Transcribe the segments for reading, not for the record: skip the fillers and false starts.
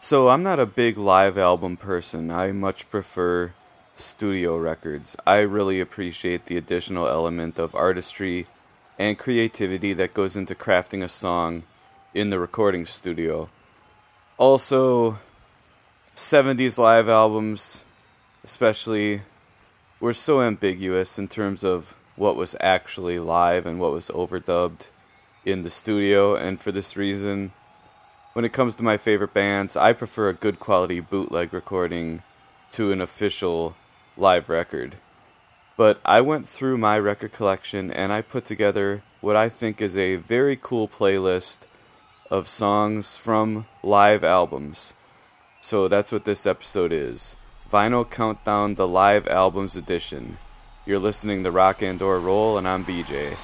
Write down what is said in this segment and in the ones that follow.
So I'm not a big live album person. I much prefer studio records. I really appreciate the additional element of artistry and creativity that goes into crafting a song in the recording studio. Also, 70s live albums, especially, were so ambiguous in terms of what was actually live and what was overdubbed in the studio, and for this reason, when it comes to my favorite bands, I prefer a good quality bootleg recording to an official live record. But I went through my record collection and I put together what I think is a very cool playlist of songs from live albums. So that's what this episode is. Vinyl Countdown, the Live Albums Edition. You're listening to Rock and or Roll, and I'm BJ.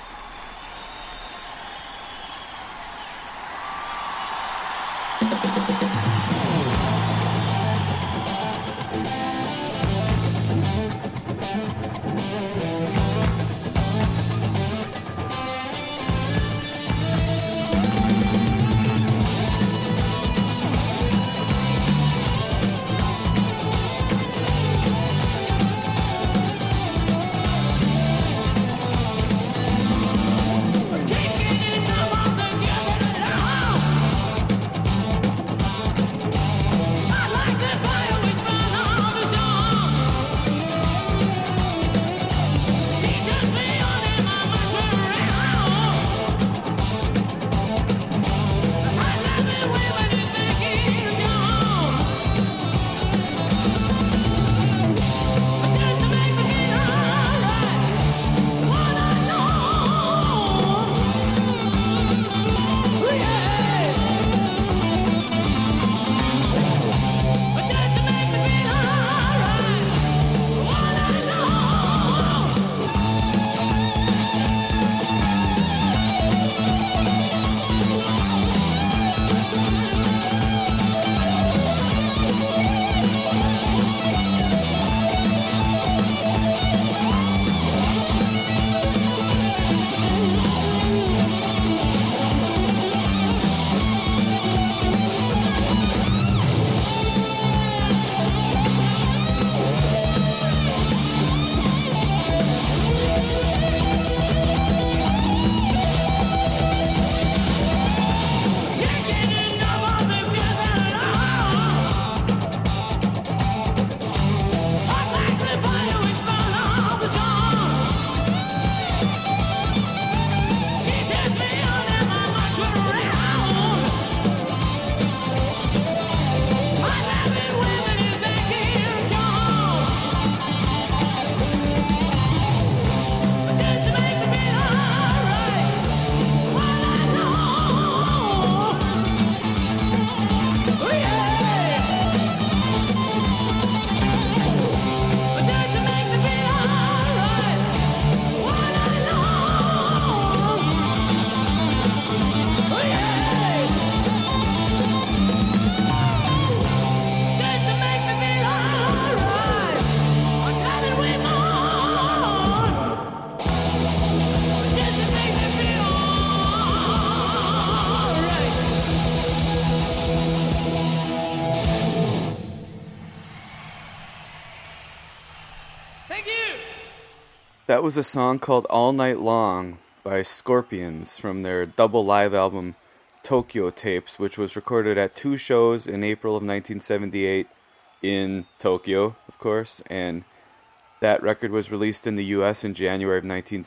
That was a song called All Night Long by Scorpions from their double live album Tokyo Tapes, which was recorded at two shows in April of 1978 in Tokyo, of course, and that record was released in the US in January of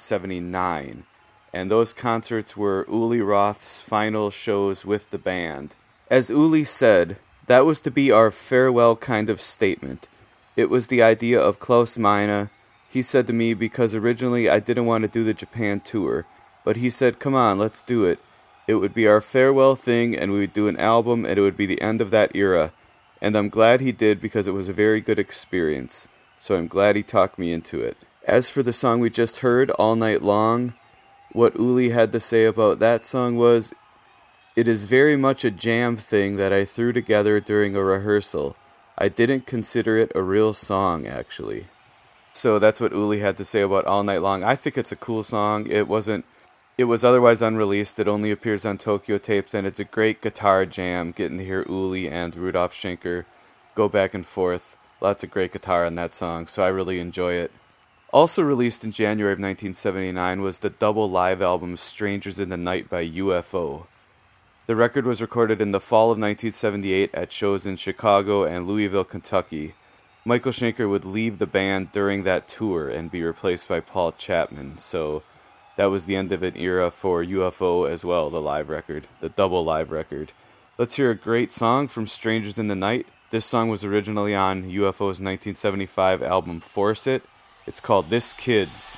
1979. And those concerts were Uli Roth's final shows with the band. As Uli said, that was to be our farewell kind of statement. It was the idea of Klaus Meine. He said to me, because originally I didn't want to do the Japan tour, but he said, come on, let's do it. It would be our farewell thing, and we would do an album, and it would be the end of that era. And I'm glad he did, because it was a very good experience. So I'm glad he talked me into it. As for the song we just heard, All Night Long, what Uli had to say about that song was, it is very much a jam thing that I threw together during a rehearsal. I didn't consider it a real song, actually. So that's what Uli had to say about All Night Long. I think it's a cool song. It wasn't It was otherwise unreleased. It only appears on Tokyo Tapes, and it's a great guitar jam, getting to hear Uli and Rudolf Schenker go back and forth. Lots of great guitar on that song, so I really enjoy it. Also released in January of 1979 was the double live album Strangers in the Night by UFO. The record was recorded in the fall of 1978 at shows in Chicago and Louisville, Kentucky. Michael Schenker would leave the band during that tour and be replaced by Paul Chapman, so that was the end of an era for UFO as well, the live record, the double live record. Let's hear a great song from Strangers in the Night. This song was originally on UFO's 1975 album Force It. It's called This Kid's.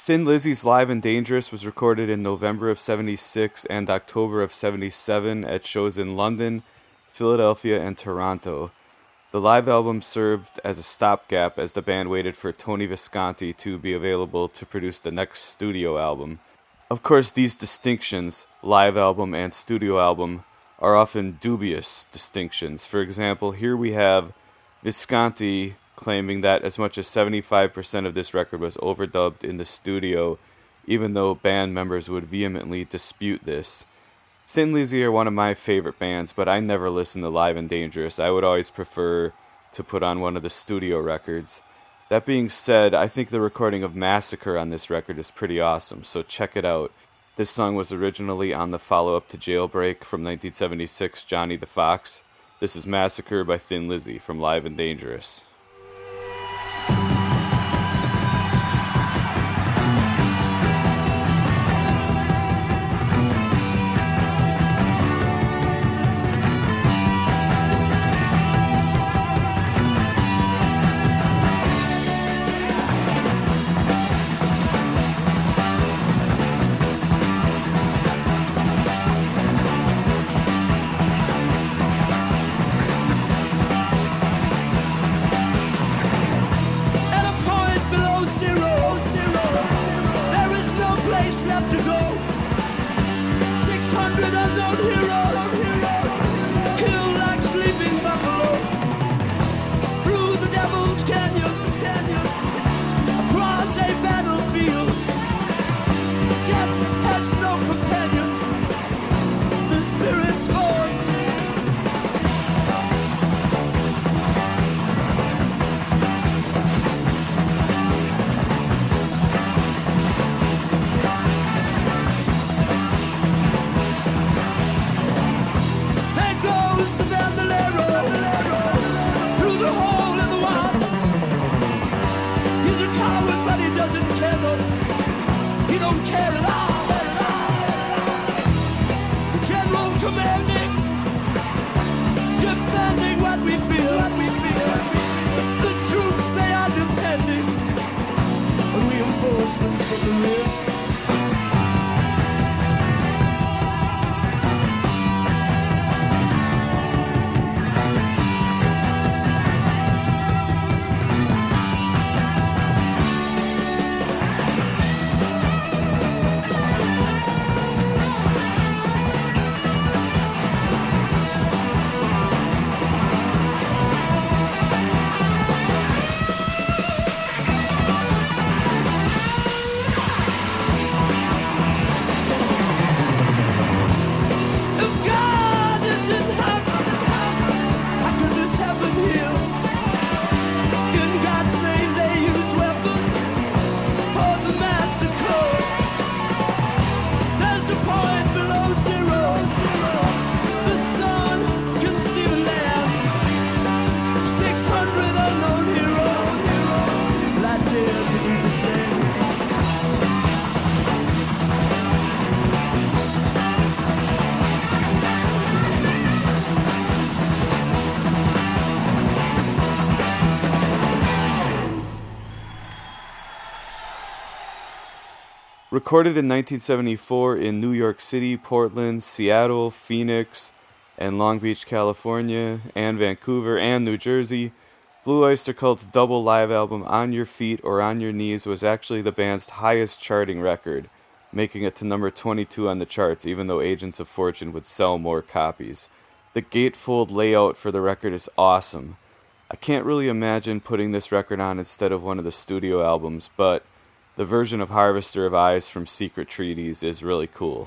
Thin Lizzy's Live and Dangerous was recorded in November of 76 and October of 77 at shows in London, Philadelphia, and Toronto. The live album served as a stopgap as the band waited for Tony Visconti to be available to produce the next studio album. Of course, these distinctions, live album and studio album, are often dubious distinctions. For example, here we have Visconti claiming that as much as 75% of this record was overdubbed in the studio, even though band members would vehemently dispute this. Thin Lizzy are one of my favorite bands, but I never listened to Live and Dangerous. I would always prefer to put on one of the studio records. That being said, I think the recording of Massacre on this record is pretty awesome, so check it out. This song was originally on the follow-up to Jailbreak from 1976, Johnny the Fox. This is Massacre by Thin Lizzy from Live and Dangerous. Recorded in 1974 in New York City, Portland, Seattle, Phoenix, and Long Beach, California, and Vancouver, and New Jersey, Blue Oyster Cult's double live album On Your Feet or On Your Knees was actually the band's highest charting record, making it to number 22 on the charts, even though Agents of Fortune would sell more copies. The gatefold layout for the record is awesome. I can't really imagine putting this record on instead of one of the studio albums, but the version of Harvester of Eyes from Secret Treaties is really cool.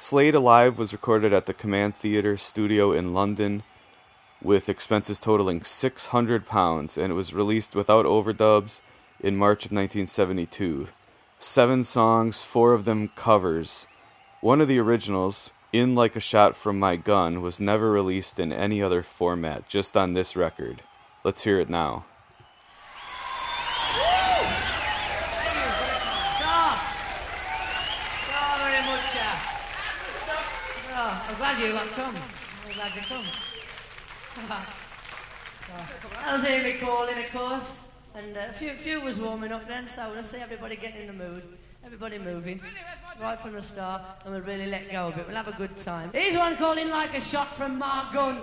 Slade Alive was recorded at the Command Theatre studio in London with expenses totaling £600, and it was released without overdubs in March of 1972. 7 songs, 4 of them covers. One of the originals, In Like a Shot from My Gun, was never released in any other format, just on this record. Let's hear it now. I'm glad you come. I'm glad you come. I was Amy calling, of course, and a few was warming up then, so let's see everybody getting in the mood, everybody moving, right from the start, and we'll really let go of it. We'll have a good time. Here's one calling Like a Shot from my gun.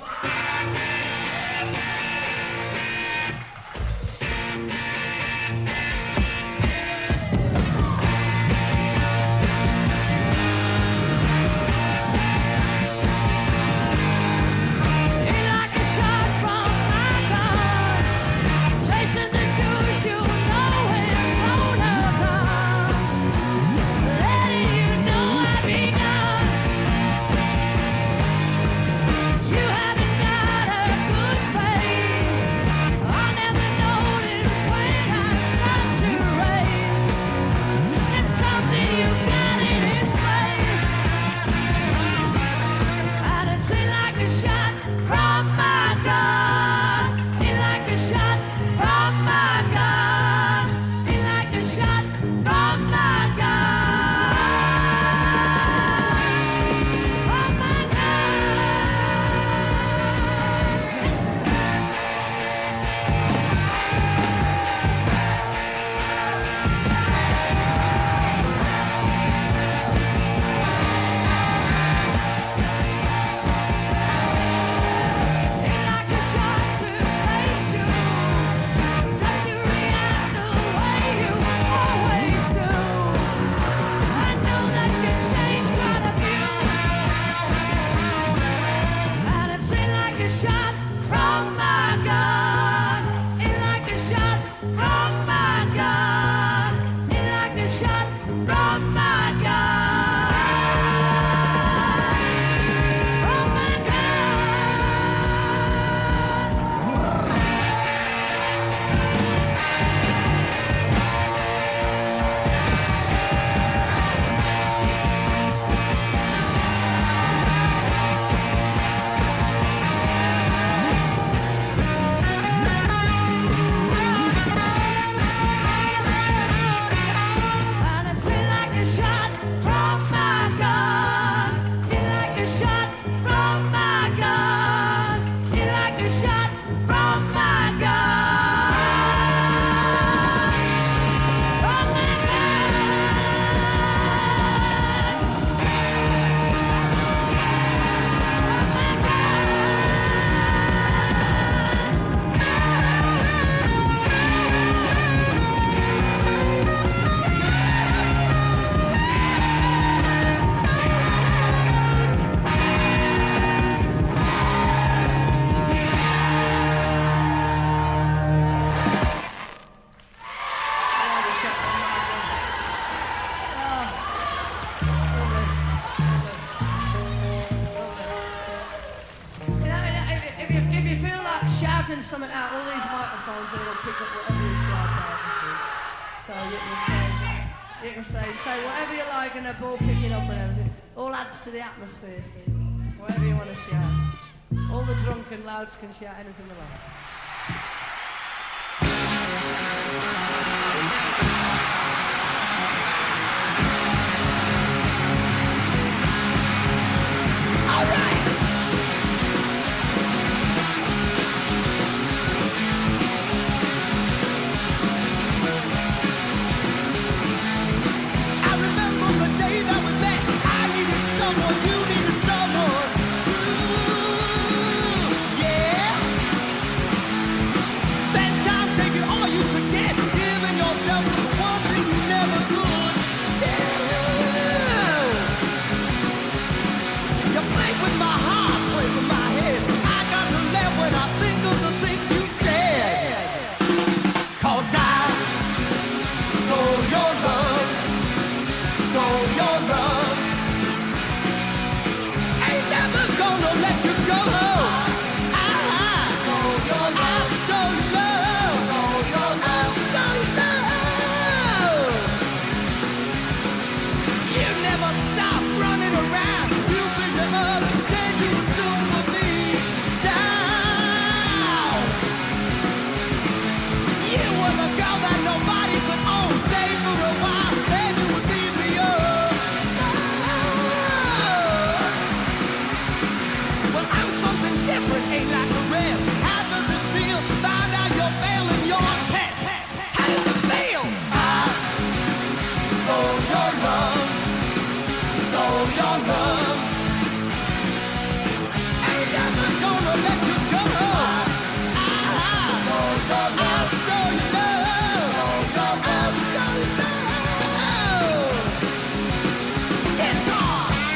Something out, all these microphones will pick up whatever you shout out, you see. So you can say whatever you like and they're all picking up and everything. All adds to the atmosphere, see. Whatever you want to shout. All the drunken louds can shout anything they like. All right! your love, stole your love. Ain't never gonna let you go. Stole your love, stole your love, stole your love. Guitar.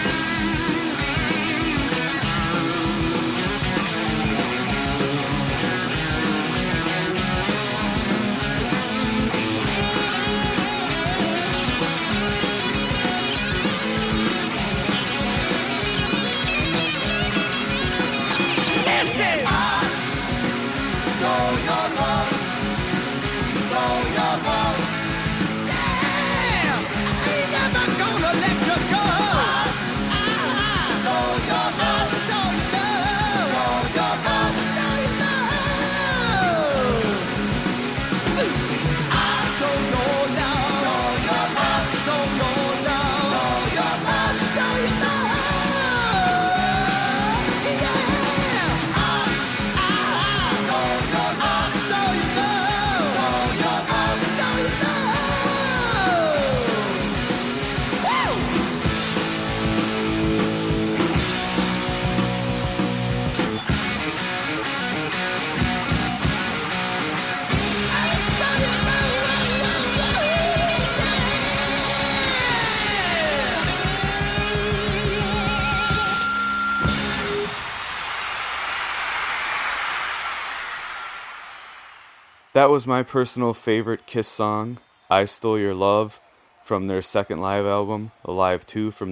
That was my personal favorite Kiss song, I Stole Your Love, from their second live album, Alive 2 from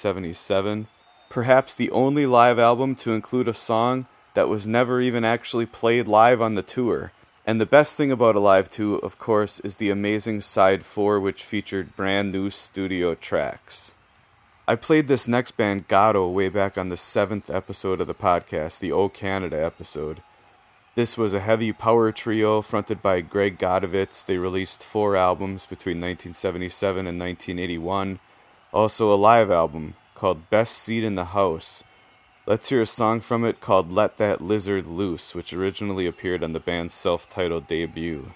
1977. Perhaps the only live album to include a song that was never even actually played live on the tour. And the best thing about Alive 2, of course, is the amazing Side 4, which featured brand new studio tracks. I played this next band, Gatto, way back on the 7th episode of the podcast, the O Canada episode. This was a heavy power trio fronted by Greg Godovitz. They released 4 albums between 1977 and 1981. Also a live album called Best Seat in the House. Let's hear a song from it called Let That Lizard Loose, which originally appeared on the band's self-titled debut.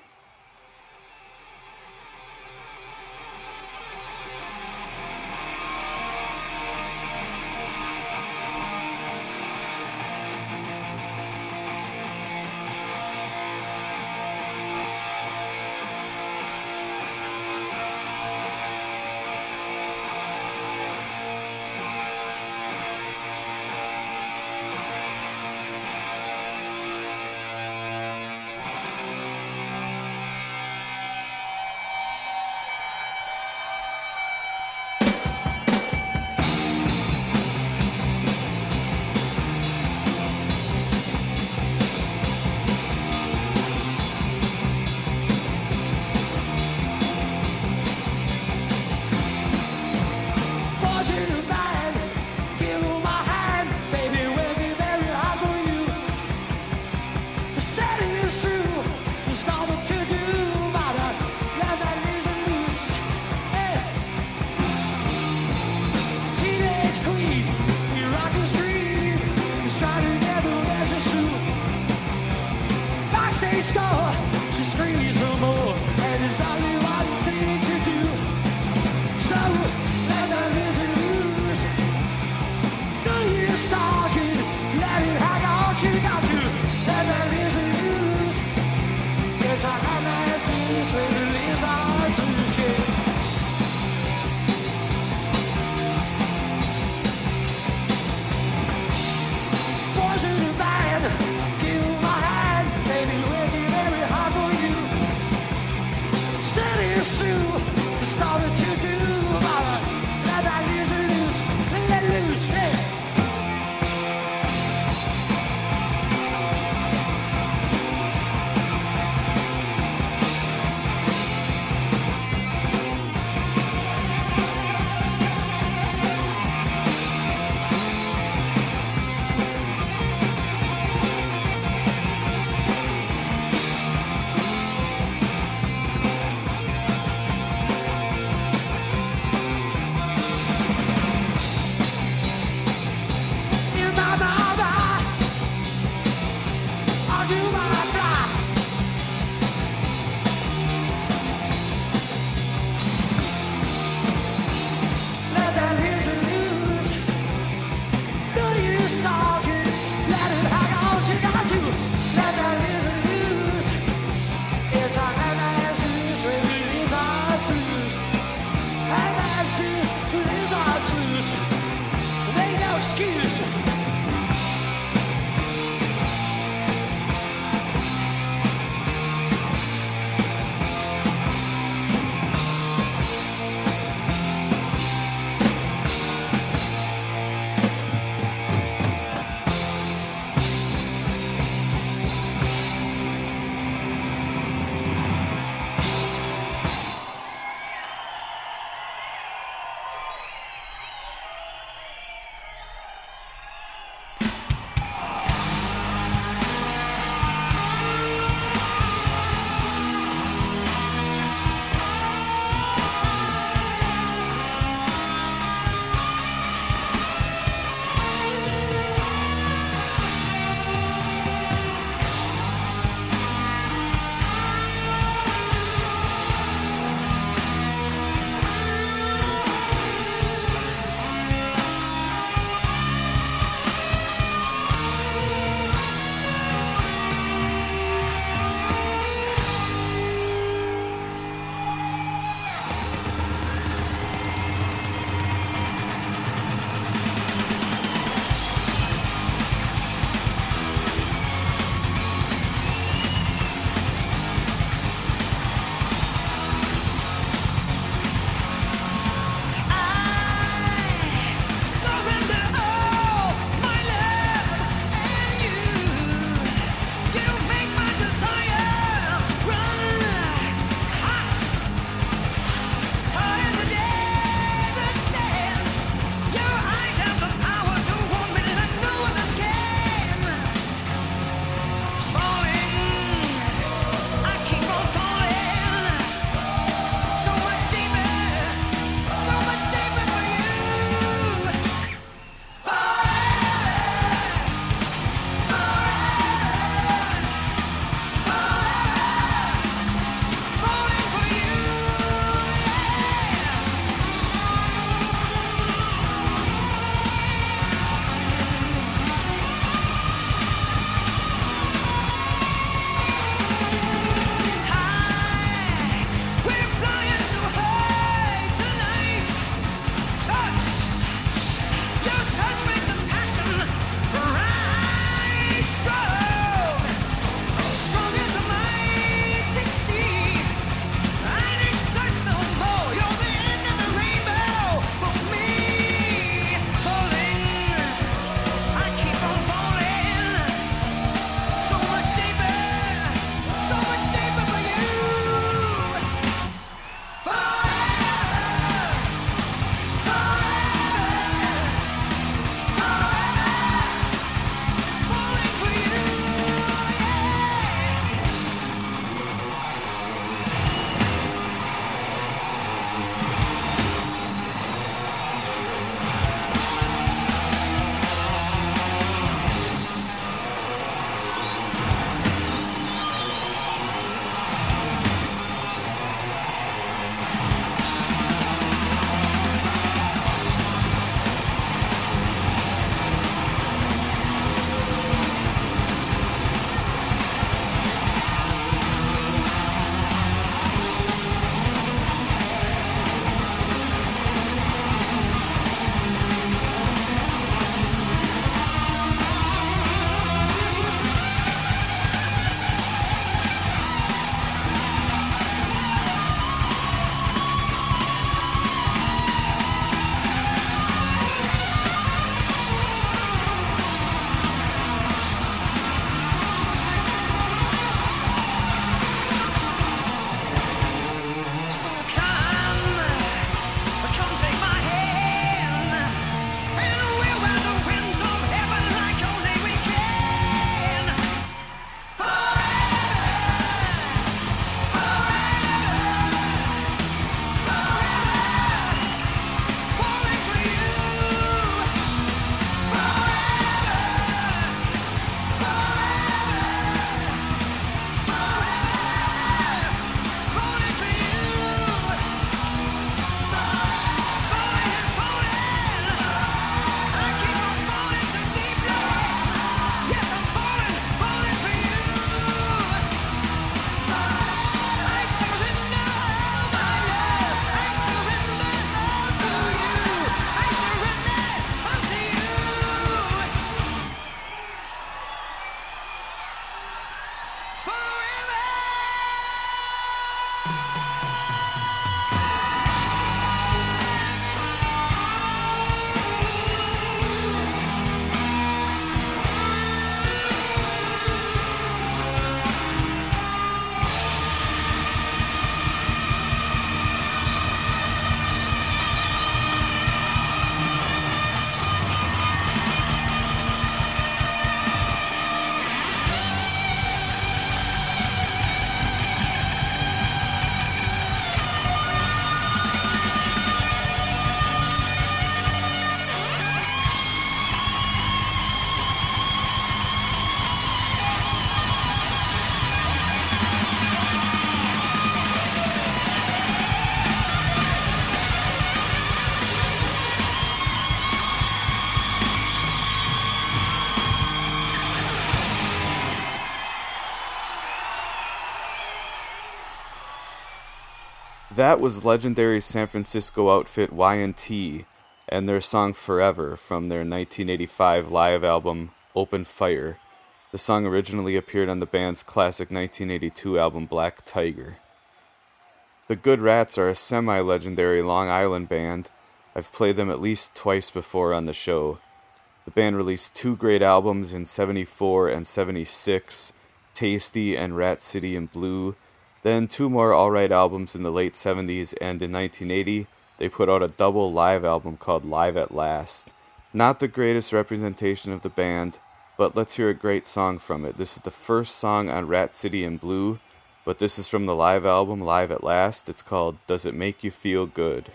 That was legendary San Francisco outfit Y&T and their song Forever from their 1985 live album Open Fire. The song originally appeared on the band's classic 1982 album Black Tiger. The Good Rats are a semi-legendary Long Island band. I've played them at least twice before on the show. The band released 2 great albums in 74 and 76, Tasty and Rat City in Blue, then 2 more alright albums in the late 70s, and in 1980, they put out a double live album called Live at Last. Not the greatest representation of the band, but let's hear a great song from it. This is the first song on Rat City in Blue, but this is from the live album Live at Last. It's called Does It Make You Feel Good?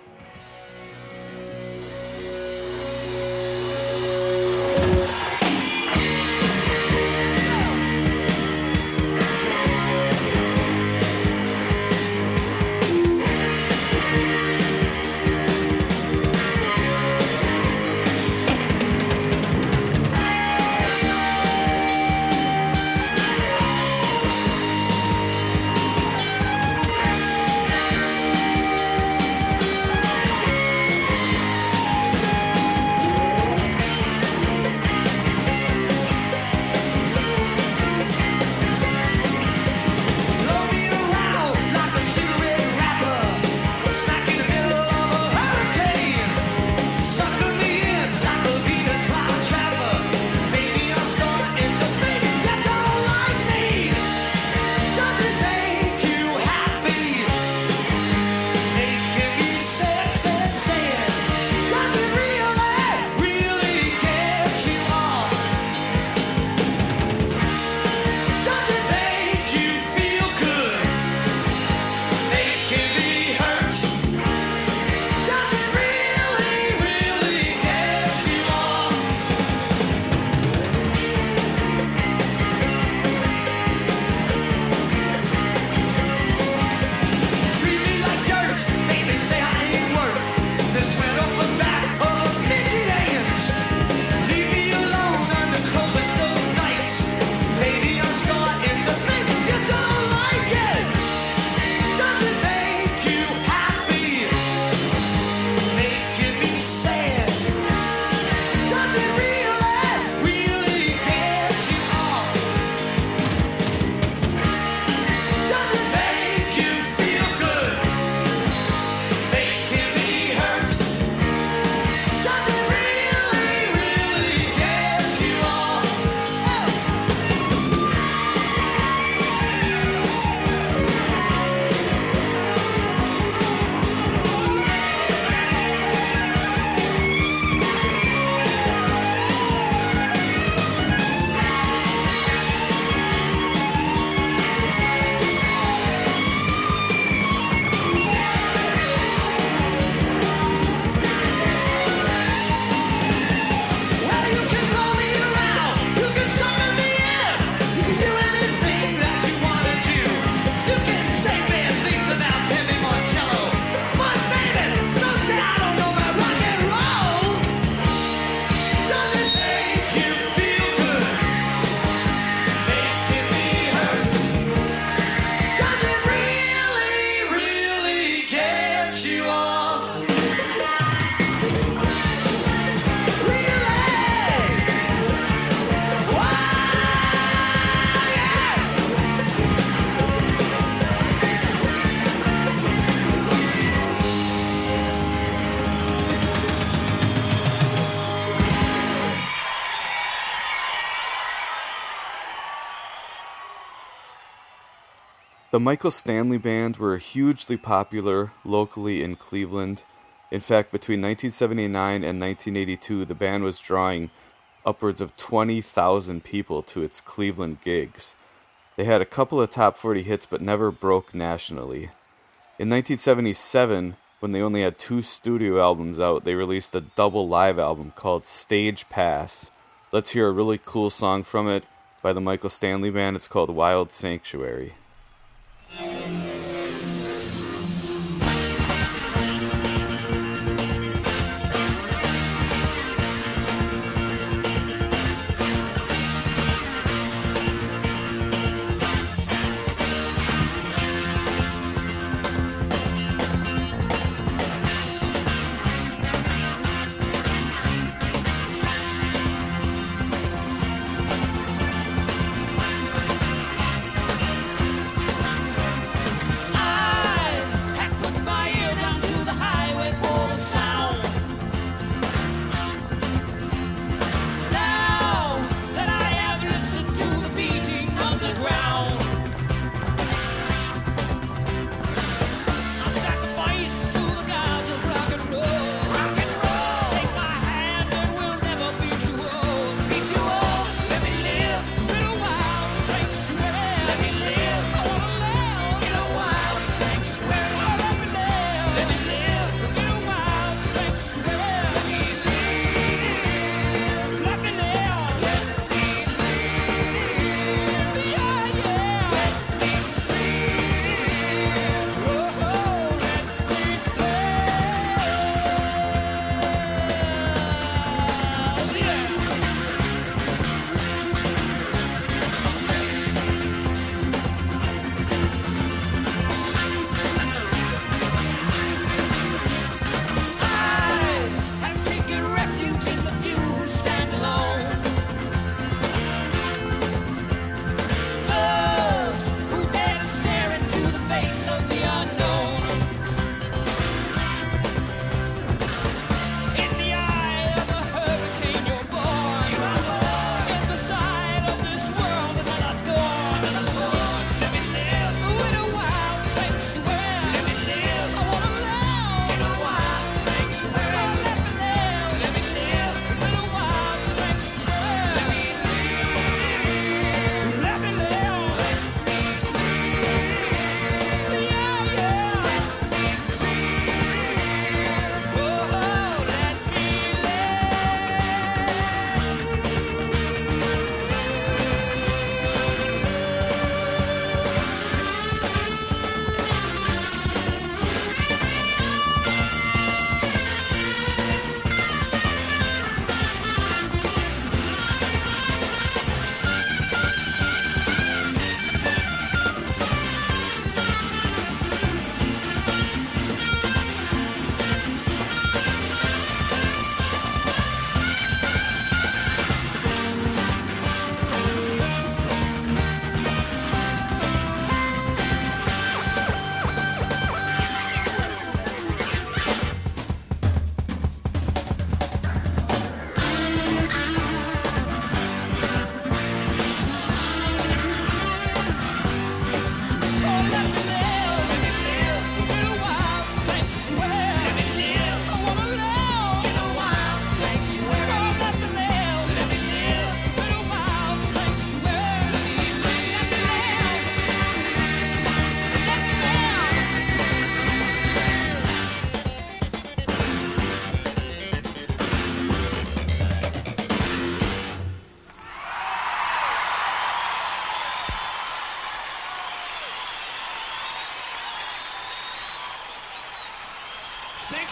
The Michael Stanley Band were hugely popular locally in Cleveland. In fact, between 1979 and 1982, the band was drawing upwards of 20,000 people to its Cleveland gigs. They had a couple of top 40 hits, but never broke nationally. In 1977, when they only had 2 studio albums out, they released a double live album called Stage Pass. Let's hear a really cool song from it by the Michael Stanley Band. It's called Wild Sanctuary.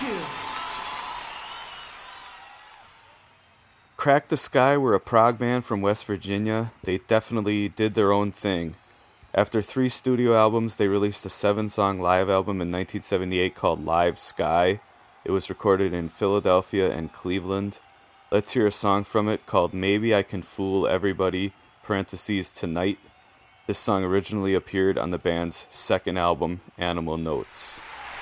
you. Crack the Sky were a prog band from West Virginia. They definitely did their own thing. After 3 studio albums, they released a 7-song live album in 1978 called Live Sky. It was recorded in Philadelphia and Cleveland. Let's hear a song from it called Maybe I Can Fool Everybody, parentheses, Tonight. This song originally appeared on the band's second album, Animal Notes.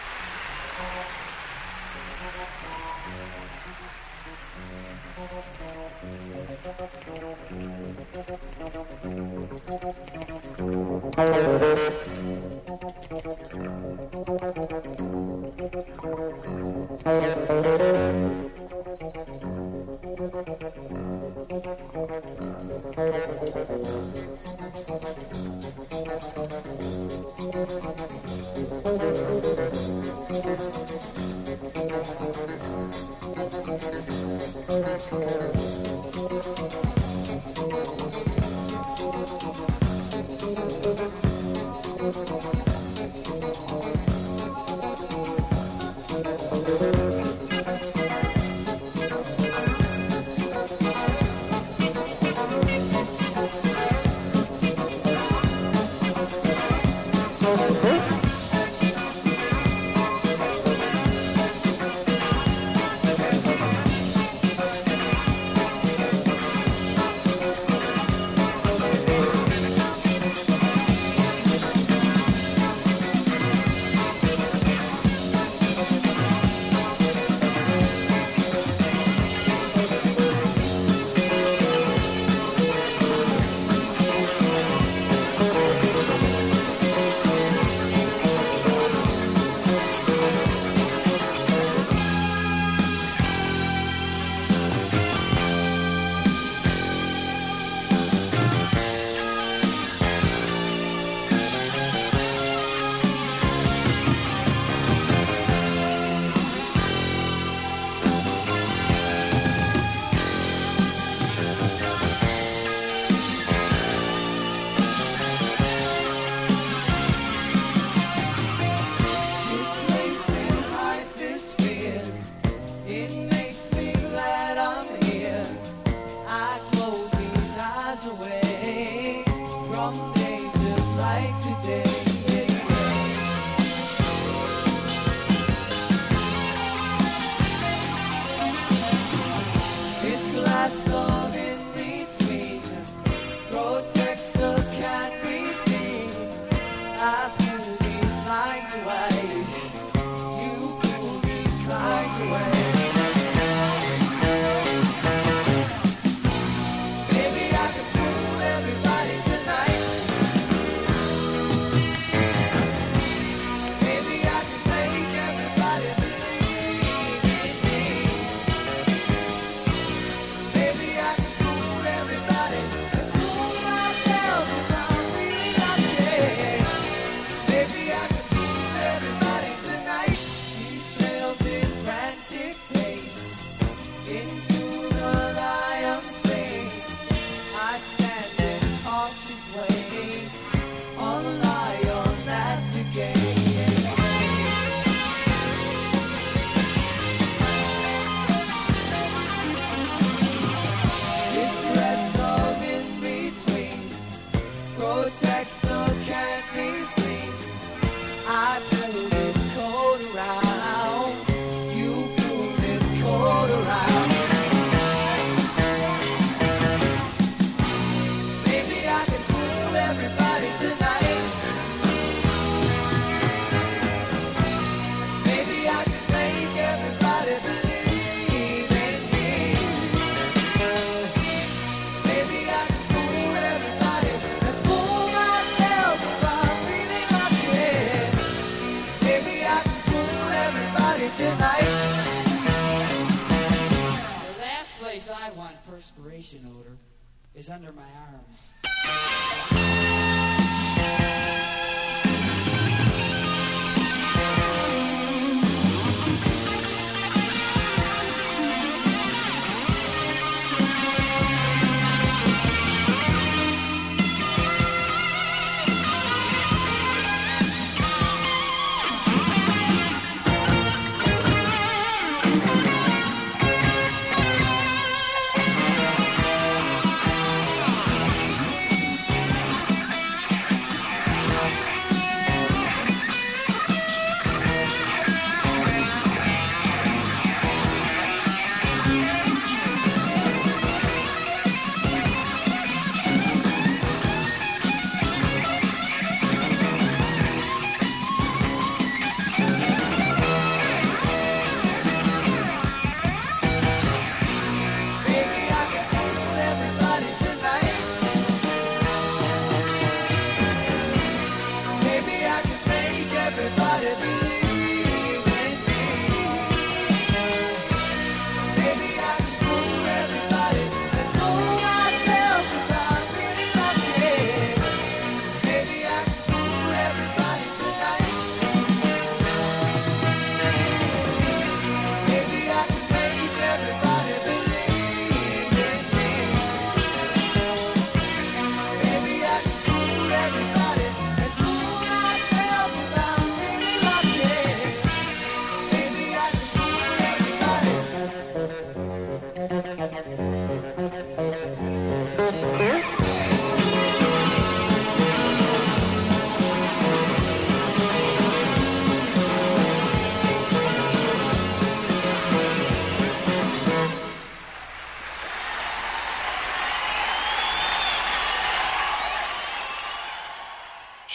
Perspiration odor is under my arms.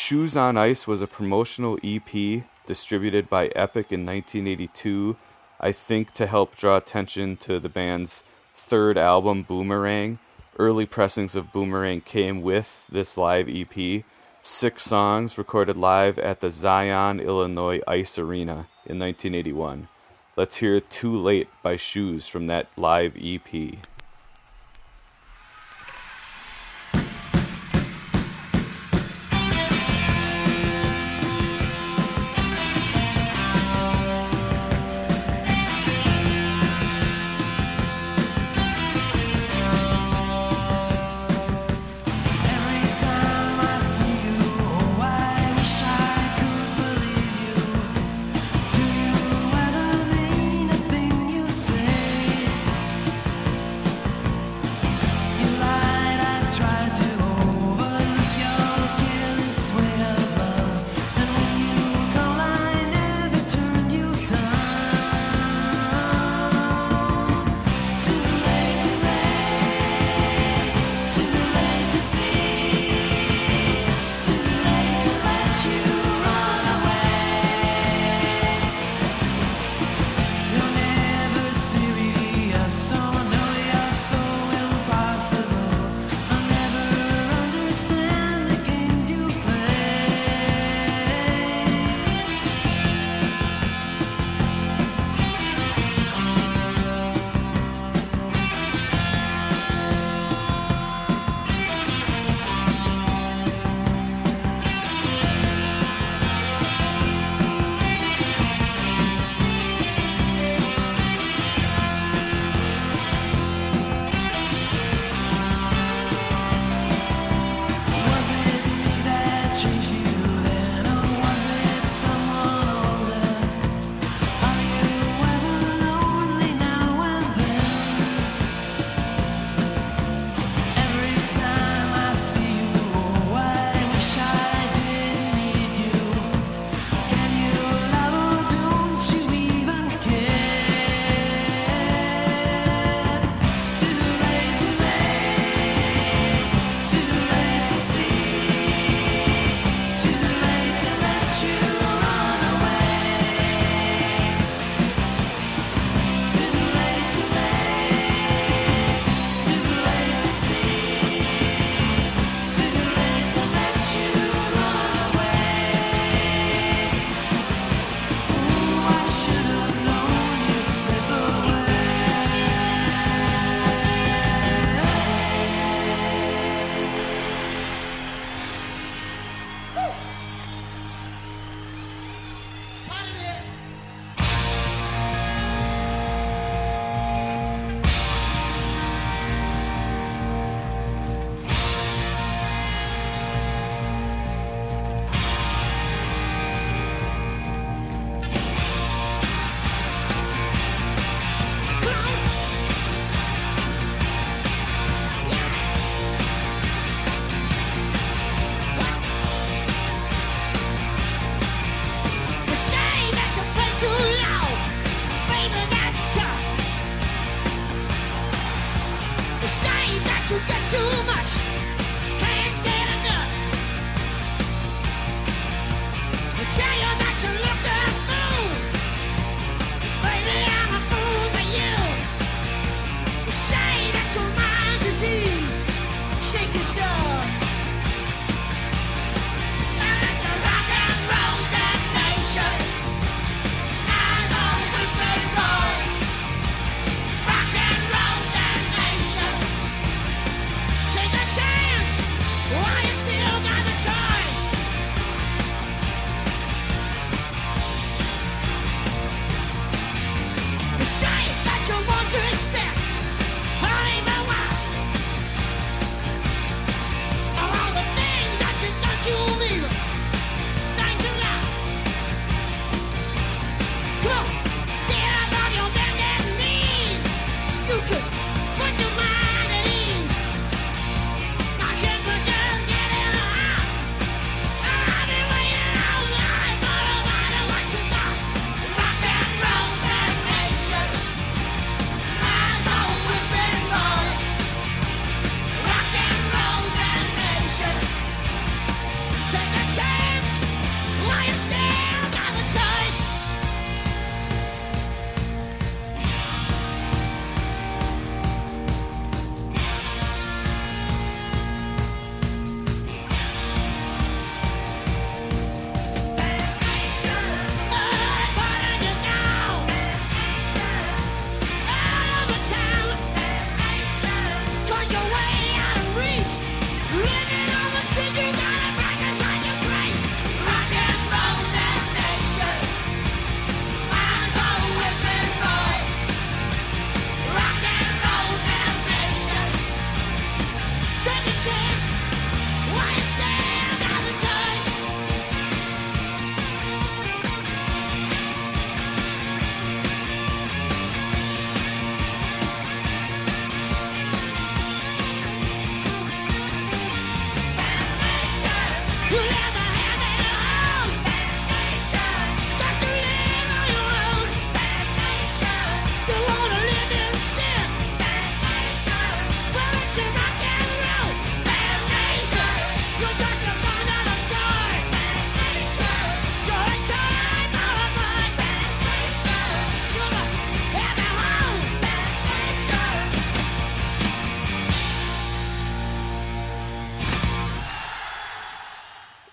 Shoes on Ice was a promotional EP distributed by Epic in 1982, I think to help draw attention to the band's third album, Boomerang. Early pressings of Boomerang came with this live EP. 6 songs recorded live at the Zion, Illinois Ice Arena in 1981. Let's hear Too Late by Shoes from that live E EP.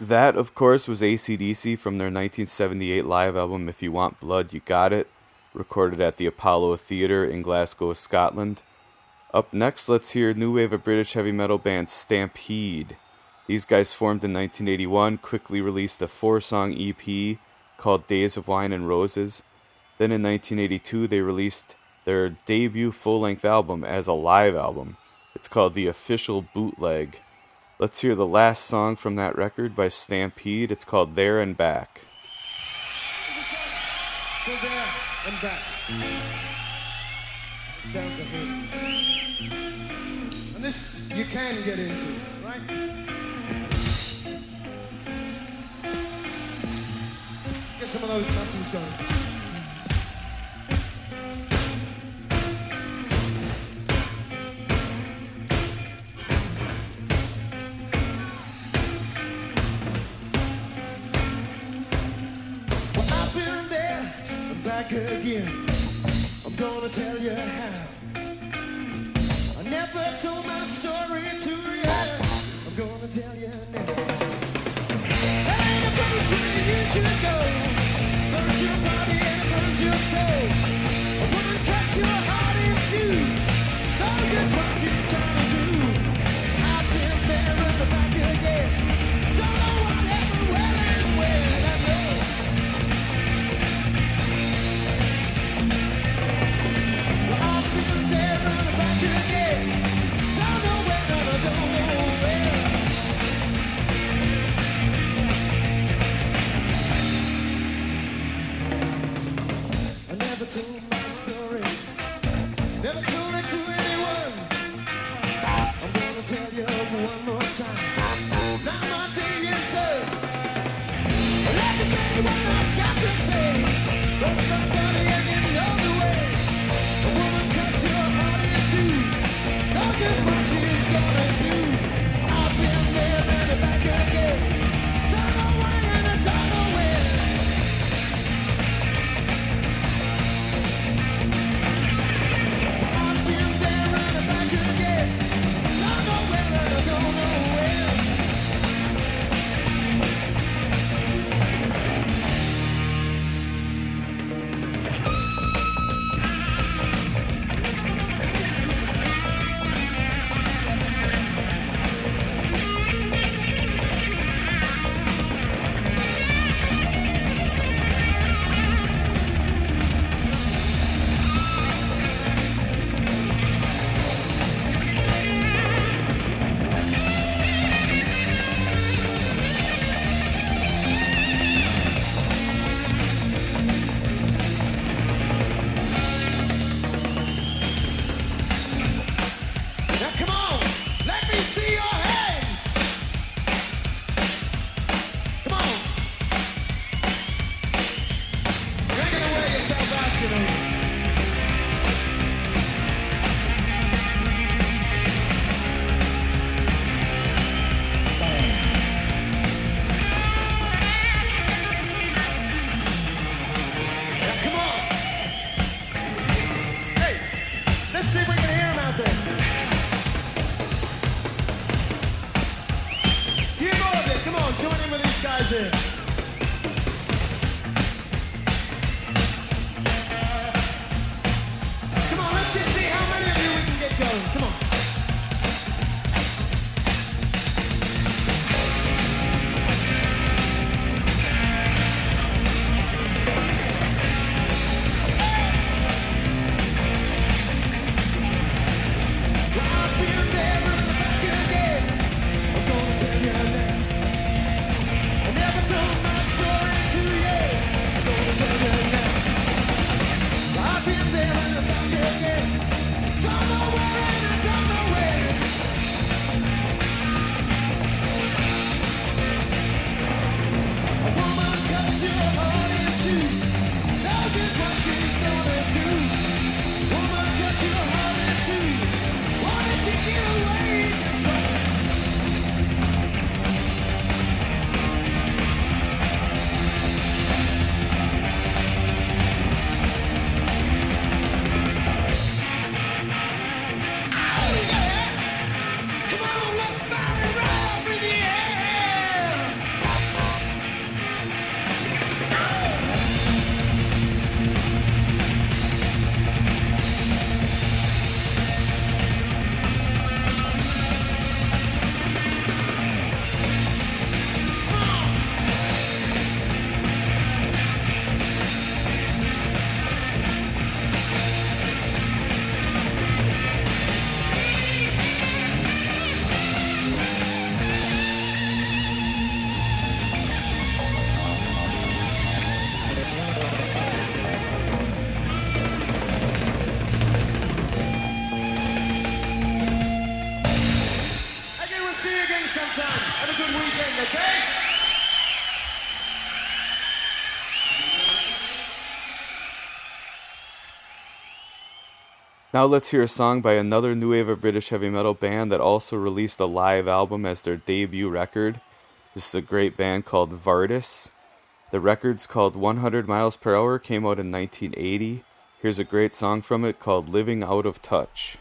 That, of course, was AC/DC from their 1978 live album If You Want Blood, You Got It, recorded at the Apollo Theatre in Glasgow, Scotland. Up next, let's hear new wave of British heavy metal band Stampede. These guys formed in 1981, quickly released a 4-song EP called Days of Wine and Roses. Then in 1982, they released their debut full-length album as a live album. It's called The Official Bootleg. Let's hear the last song from that record by Stampede. It's called There and Back. Go there and back. It's down to here. And this you can get into, right? Get some of those muscles going. Back again, I'm gonna tell you how. I never told my story to you. I'm gonna tell you now. There ain't a place where you should go. Burns your body and burns your soul. A woman cuts your heart in two. Know just what she's trying to do. I've been there in the back again. Don't know what happened, where and when. I know. Told my story, never told it to anyone. I'm gonna tell you one more time. Now my day is done. Let me tell you what I've got to say. Don't stop running in the other way. A woman cuts your heart in two. Know just what she's gonna do. I've been there and back again. Don't know when and I don't know when. Now let's hear a song by another new wave of British heavy metal band that also released a live album as their debut record. This is a great band called Vardis. The record's called 100 Miles Per Hour, came out in 1980. Here's a great song from it called Living Out of Touch.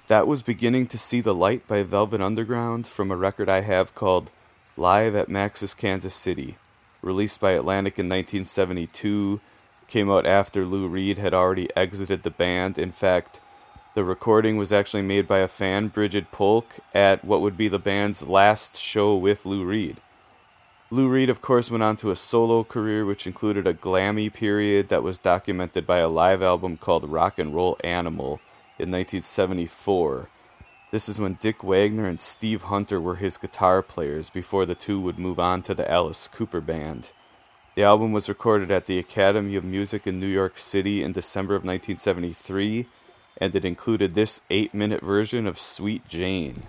That was Beginning to See the Light by Velvet Underground from a record I have called Live at Max's Kansas City, released by Atlantic in 1972, came out after Lou Reed had already exited the band. In fact, the recording was actually made by a fan, Bridget Polk, at what would be the band's last show with Lou Reed. Lou Reed, of course, went on to a solo career, which included a glammy period that was documented by a live album called Rock and Roll Animal in 1974. This is when Dick Wagner and Steve Hunter were his guitar players before the two would move on to the Alice Cooper Band. The album was recorded at the Academy of Music in New York City in December of 1973, and it included this 8-minute version of Sweet Jane.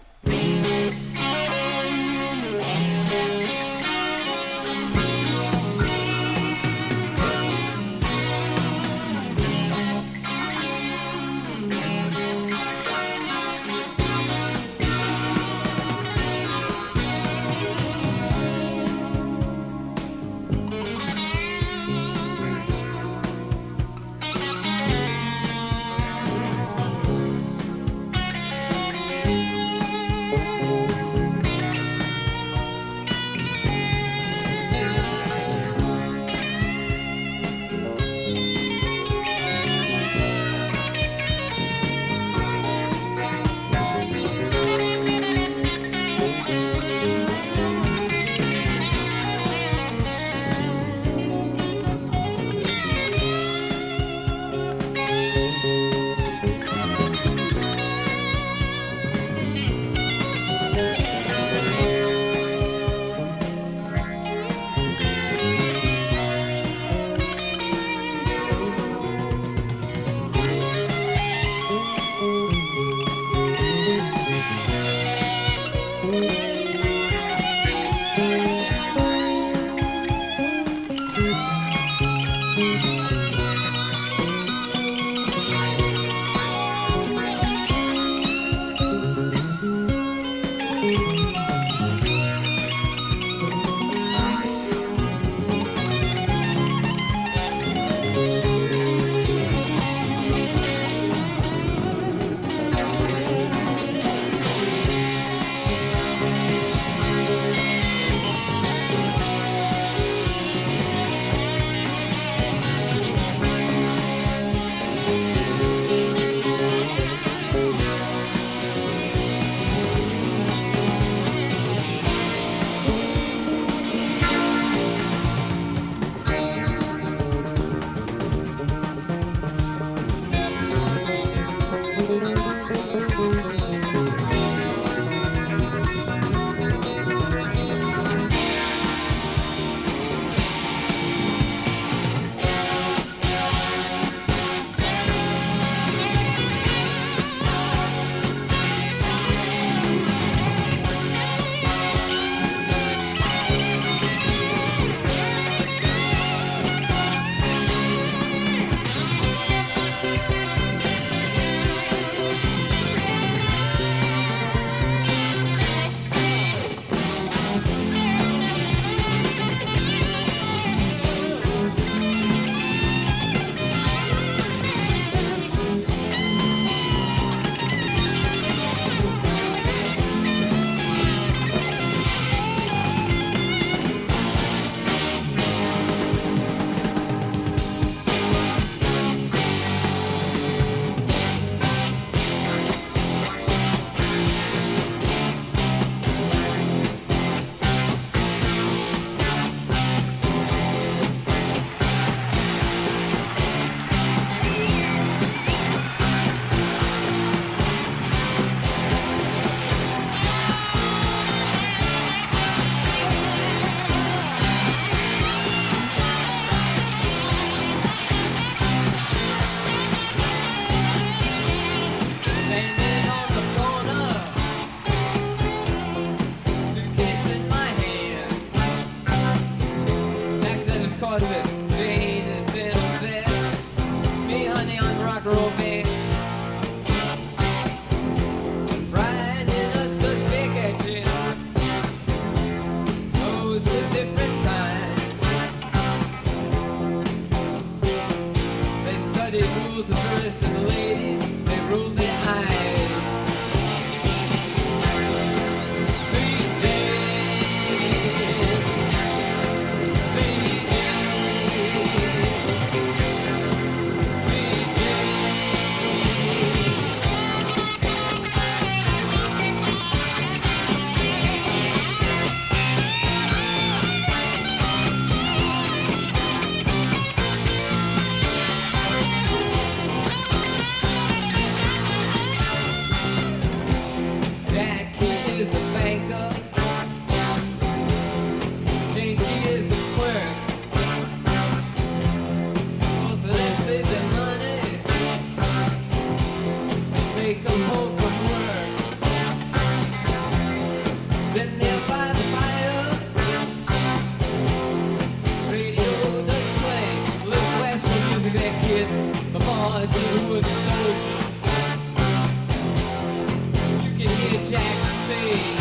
rules of verse and the ladies, they ruled their eyes. I do with a soldier. You can hear Jack say.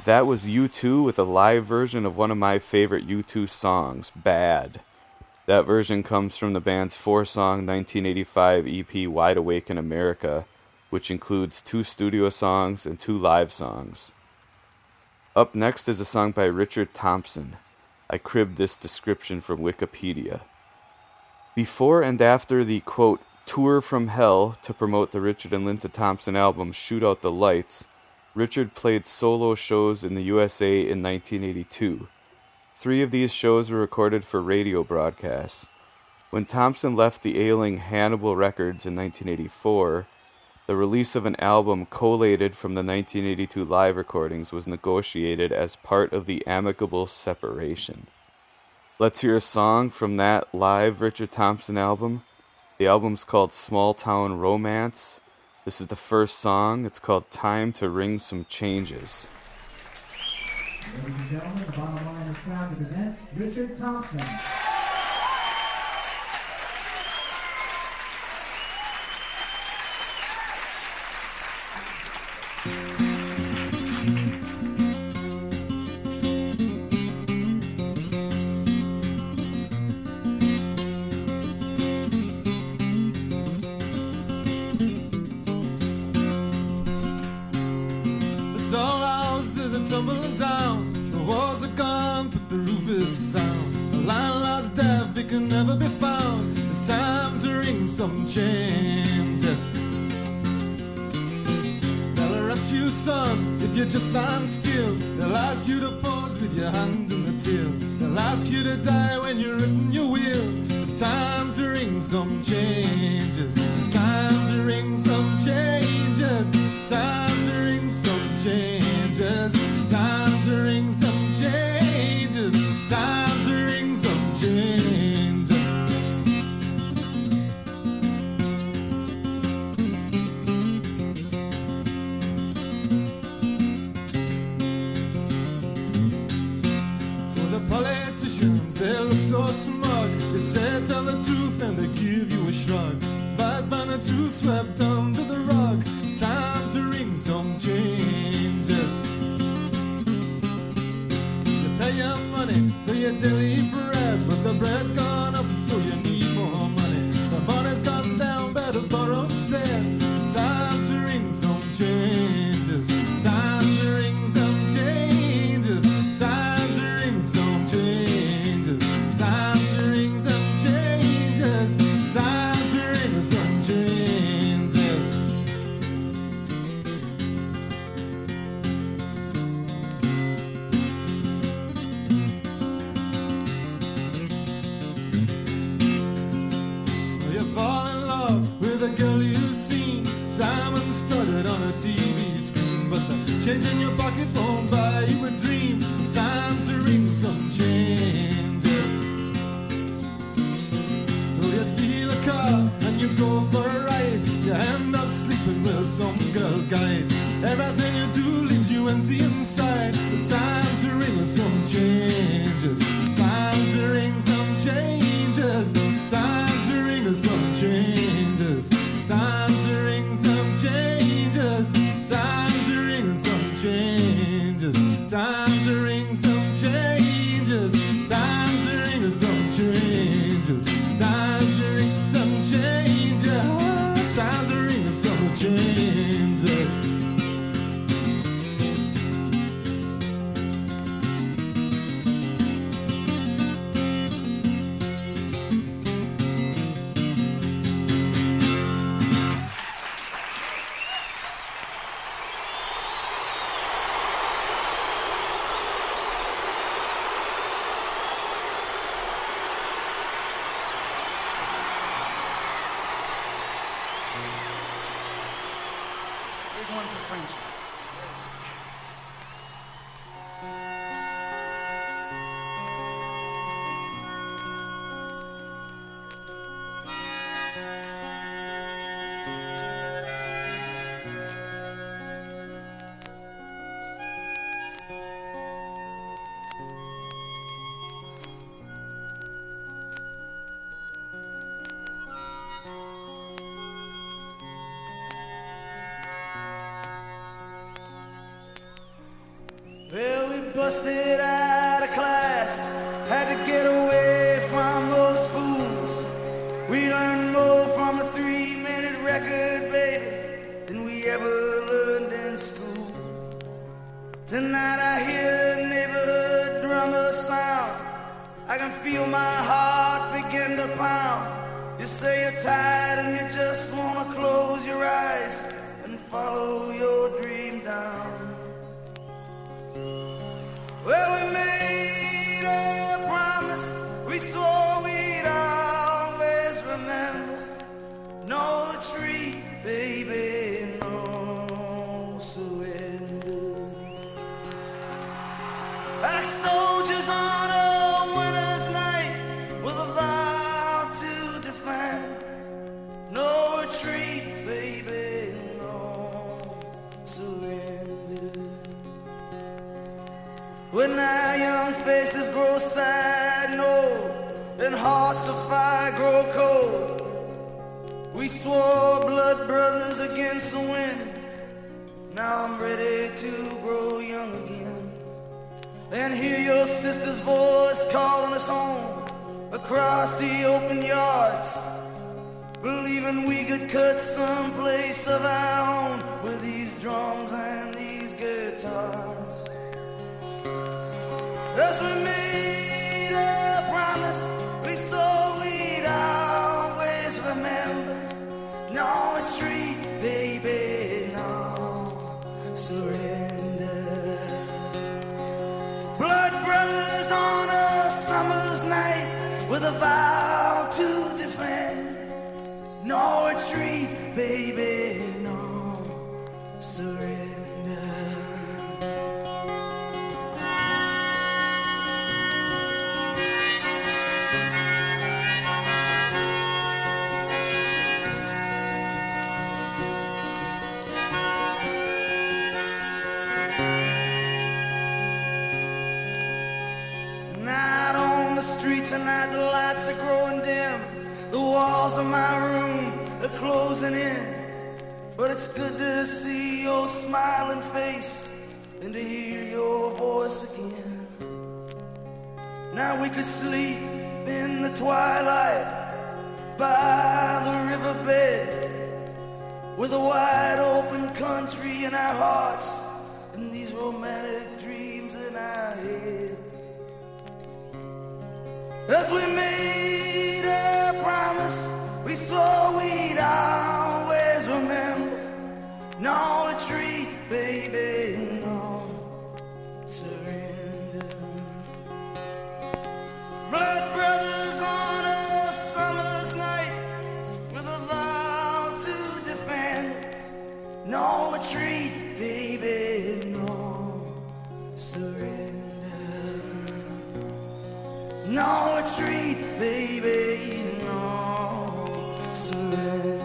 That was U2 with a live version of one of my favorite U2 songs, Bad. That version comes from the band's 4-song 1985 EP Wide Awake in America, which includes 2 studio songs and 2 live songs. Up next is a song by Richard Thompson. I cribbed this description from Wikipedia. Before and after the, quote, tour from hell to promote the Richard and Linda Thompson album Shoot Out the Lights, Richard played solo shows in the USA in 1982. 3 of these shows were recorded for radio broadcasts. When Thompson left the ailing Hannibal Records in 1984, the release of an album collated from the 1982 live recordings was negotiated as part of the amicable separation. Let's hear a song from that live Richard Thompson album. The album's called Small Town Romance. This is the first song. It's called Time to Ring Some Changes. Ladies and gentlemen, the bottom line is proud to present Richard Thompson. Tumbling down, the walls are gone, but the roof is sound. The landlord's deaf, it can never be found. It's time to ring some changes. They'll arrest you, son, if you just stand still. They'll ask you to pose with your hand in the till. They'll ask you to die when you're written your will. It's time to ring some changes. It's time to ring some changes. Time to ring some changes. Time to ring some changes. Time to ring some changes. Well, the politicians, they look so smug. They say tell the truth and they give you a shrug. But find the truth swept under the rug. It's time to ring some changes. Pay your money for your daily bread, but the bread's gone up, so you need more money. The money's gone down, better borrow instead. It's time to ring some changes. Time to ring some changes. Time to ring some changes. Time to ring some changes. Time to ring some changes. Fall in love with a girl you've seen, diamonds studded on a TV screen, but the change in your pocket won't buy you a dream. It's time to ring some changes. Well, you steal a car and you go for a ride. You end up sleeping with some girl guide. Everything you do leaves you empty inside. It's time to ring some changes. Time to ring some changes. Time to ring some changes. Time to ring some changes. Time to ring some changes. Time to ring some changes. Time to ring some changes. Time to ring some changes. Time to ring some changes. Here's one for friendship. Well, we busted out of class, had to get away from those fools. We learned more from a 3-minute record, baby, than we ever learned in school. Tonight I hear the neighborhood drummer sound. I can feel my heart begin to pound. You say you're tired and you just wanna close your eyes and follow your dream down. Well, we made a promise, we swore we'd always remember. No retreat, baby, no surrender. Like soldiers on a winter's night with a vow to defend. No retreat, baby, no surrender. When our young faces grow sad and old, and hearts of fire grow cold, we swore blood brothers against the wind. Now I'm ready to grow young again, and hear your sister's voice calling us home across the open yards, believing we could cut some place of our own with these drums and these guitars. As we made a promise, we swore we'd always remember. No retreat, baby, no surrender. Blood brothers on a summer's night with a vow to defend. No retreat, baby, no surrender. Tonight the lights are growing dim, the walls of my room are closing in, but it's good to see your smiling face and to hear your voice again. Now we could sleep in the twilight by the riverbed, with a wide open country in our hearts and these romantic dreams in our heads. As we made a promise, we swore we'd always remember. No retreat, baby, no surrender. Blood brothers on a summer's night with a vow to defend. No retreat, baby, no surrender. No retreat, baby, no surrender.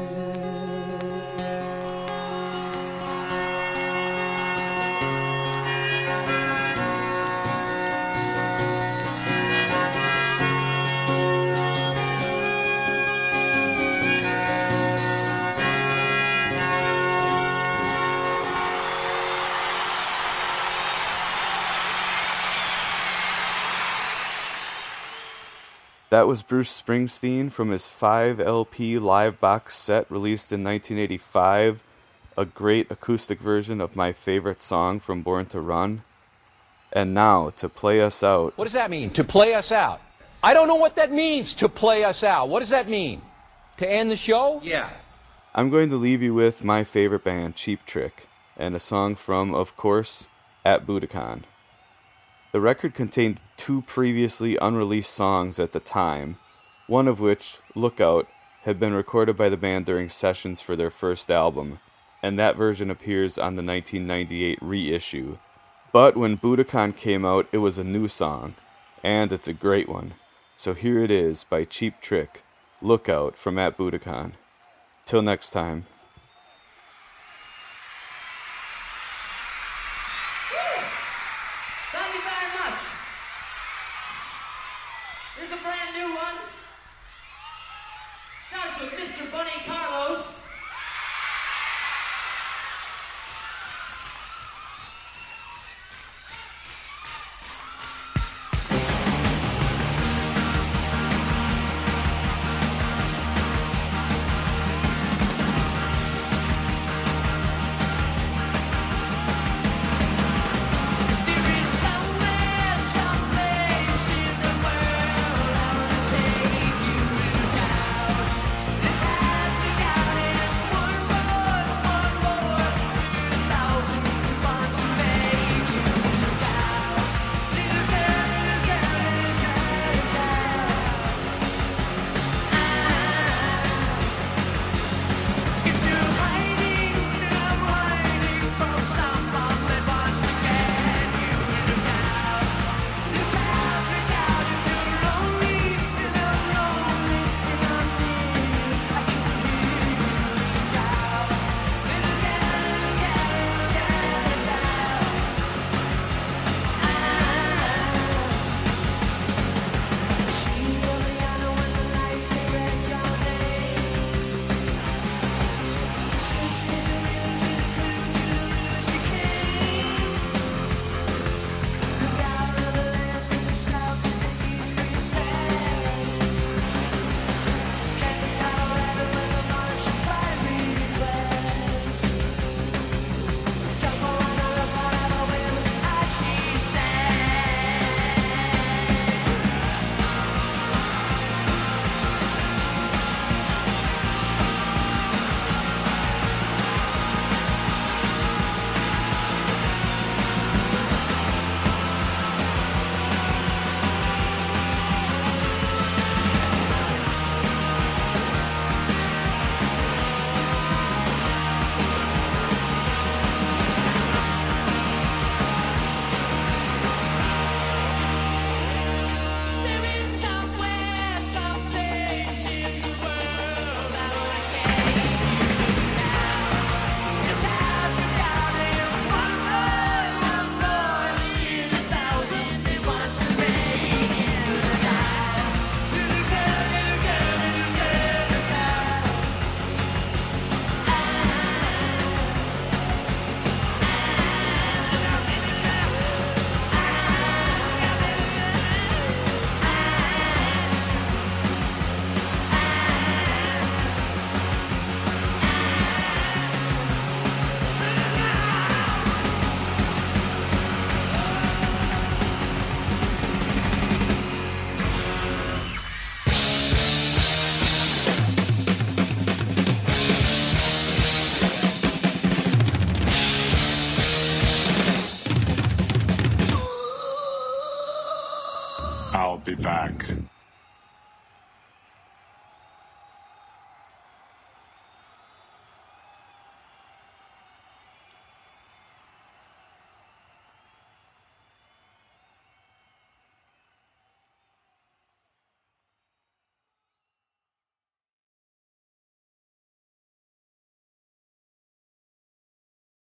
That was Bruce Springsteen from his 5 LP live box set released in 1985, a great acoustic version of my favorite song from Born to Run. And now, to play us out... What does that mean, to play us out? I don't know what that means, to play us out. What does that mean? To end the show? Yeah. I'm going to leave you with my favorite band, Cheap Trick, and a song from, of course, At Budokan. The record contained 2 previously unreleased songs at the time, one of which, Lookout, had been recorded by the band during sessions for their first album, and that version appears on the 1998 reissue. But when Budokan came out, it was a new song, and it's a great one. So here it is by Cheap Trick, Lookout from At Budokan. Till next time. Thank you very much. This is a brand new one. Starts with Mr. Bunny Carlos. be back.